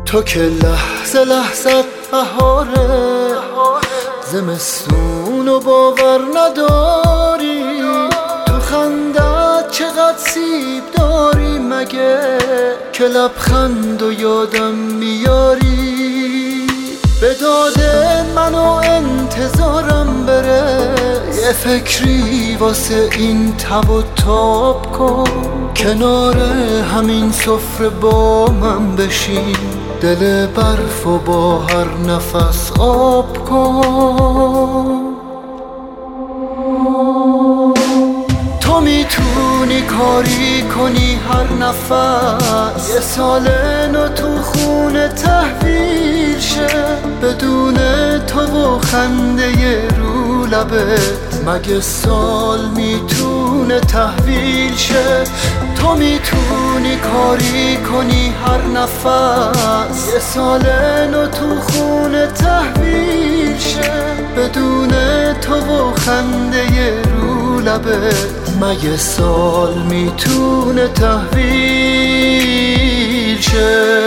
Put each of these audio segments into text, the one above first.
تو که لحظه لحظه بهاره، زمستون و باور نداری. تو خندت چقدر سیب داری مگه، که لبخند و یادم میاری. به داد من و انتظارم بره، یه فکری واسه این تب و تاب کن. کنار همین سفره با من بشین، دل برف و با هر نفس آب کن. تو میتونی کاری کنی هر نفس، یه سال نو تو خونه تحویل شه. بدون تو و خنده رو لبت، مگه سال میتونه تحویل شه؟ تو میتونی کاری کنی هر نفس، یه سال نو تو خونه تحویل شه. بدون تو و خنده رو لبت، مگه سال میتونه تحویل شه؟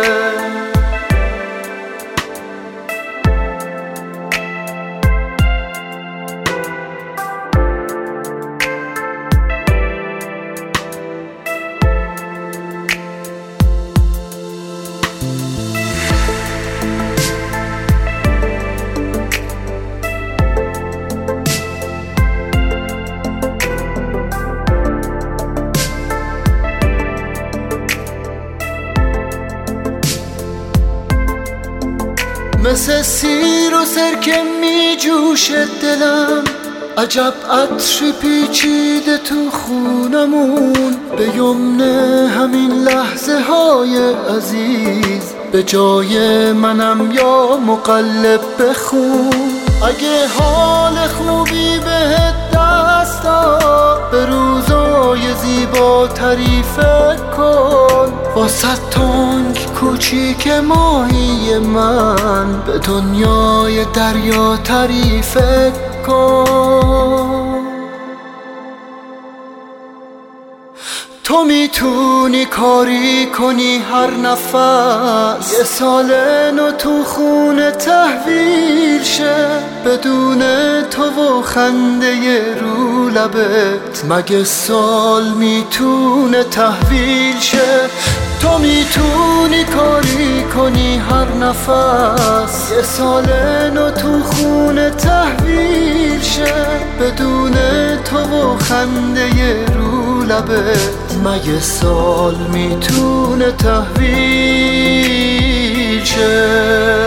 مثل سیر و سرکه می جوشه دلم، عجب عطری پیچیده تو خونمون. به یمن همین لحظه های عزیز، به جای منم یا مقلب بخون. اگه حال خوبی بهت دست داد، به روزای زیباتری فکر کن. واسه تنگ کوچیک ماهی من، به دنیای دریاتری فکر کن. تو میتونی کاری کنی هر نفس، یه سال نو تو خونه تحویل شه. بدون تو و خنده رو لبت، مگه سال میتونه تحویل شه؟ تو میتونی کاری کنی هر نفس، یه سال نو تو خونه تحویل شه. بدون تو و خنده رو لبت، مگه سال میتونه تحویل شه؟